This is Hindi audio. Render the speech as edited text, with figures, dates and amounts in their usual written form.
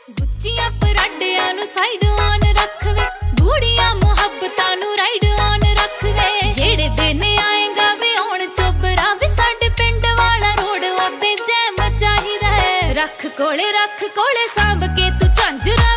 गुच्चियां पराडियां नु साइड ऑन रखवे, गूड़ियां मुहब्बतां नु राइड ऑन रखवे। जेड़े दिन आएगा वे आउण चोबरा वे साडे पिंड वाला रोड ओते जैम चाहिदा है। रख कोले सांभ के तू झांजरा